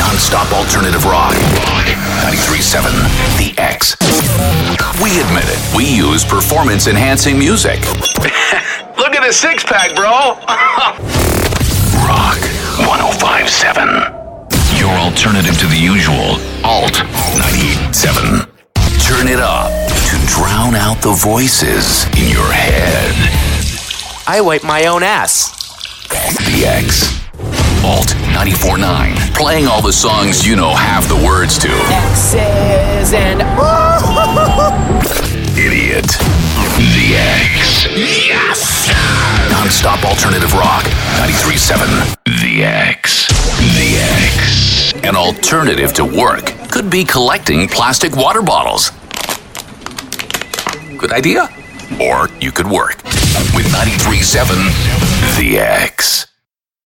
Non-stop alternative rock. 93.7 The X. We admit it. We use performance-enhancing music. Look at the six-pack, bro. Rock 105.7. Your alternative to the usual. Alt 98.7. Turn it up to drown out the voices in your head. I wipe my own ass. The X. Alt 94.9. Playing all the songs you know half the words to. X's and... Idiot. The X. Yes! Non-stop alternative rock. 93.7 The X. The X. An alternative to work could be collecting plastic water bottles. Good idea? Or you could work with 93.7 The X.